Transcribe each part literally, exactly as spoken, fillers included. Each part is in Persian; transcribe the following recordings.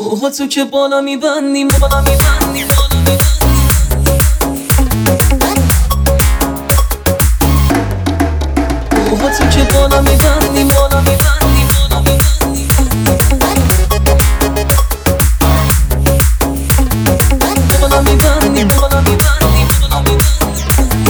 موها تو که بالا میبندی بالا میبندی بالا میبندی موها تو که بالا میبندی بالا میبندی بالا میبندی بالا میبندی بالا میبندی بالا میبندی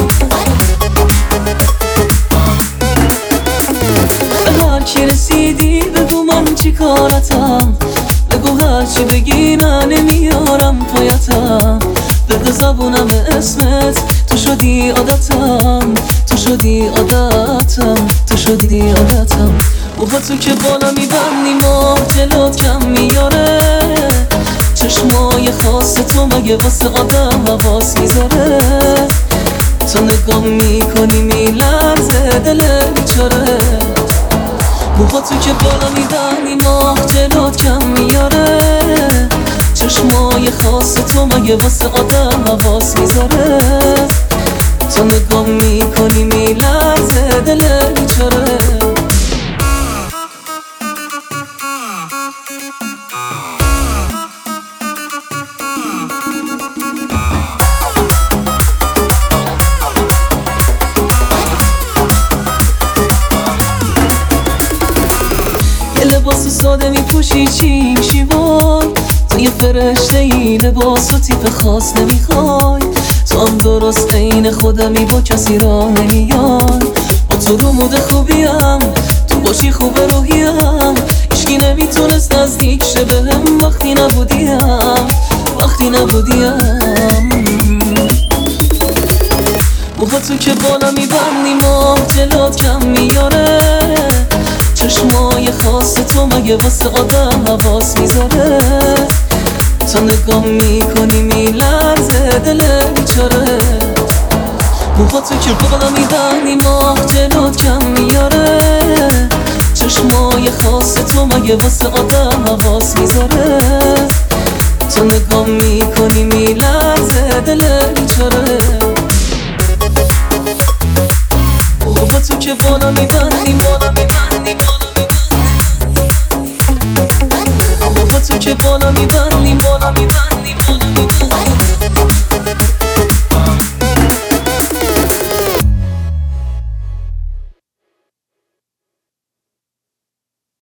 به هر کی رسیدی بگو من چی کارتم، بگو هرچی بگی من نمیارم پایتم، بگو زبونم اسمت تو شدی عادتم، تو شدی عادتم، تو شدی عادتم. موها تو که بالا میبندی ماه جلوت کم میاره، چشمای خاص تو مگه واسه آدم حواس میذاره، تو نگاه میکنی میلرزه دل بیچاره. موها تو که بالا میبندی ماه جلوت کم میاره، چشمای خاص تو مگه واسه آدم حواس میذاره، تو نگاه میکنی میلرزه دل بیچاره. لباس ساده میپوشی چی میشی وای، تو یه فرشته ای لباس و تیپ خاص نمیخوای، تو هم درست عین خودمی با کسی راه نمیای، با تو رو مود خوبیم تو باشی خوب روحیم، هیچکی نمیتونست نزدیک شه بهم وقتی نبودیم وقتی نبودیم. موها تو که بالا میبندی ماه جلوت کم میاره، چشمای خاص تو مگه واسه آدم حواس میذاره، تو نگاه میکنی میلرزه دل بیچاره. موها تو که بالا میبندی ماه جلوت کم میاره، چشمای خاص تو مگه واسه آدم حواس میذاره، تو نگاه میکنی میلرزه دل بیچاره. موها تو که بالا میبندی بالا میبندی بالا میبندی موها تو که بالا میبندی بالا میبندی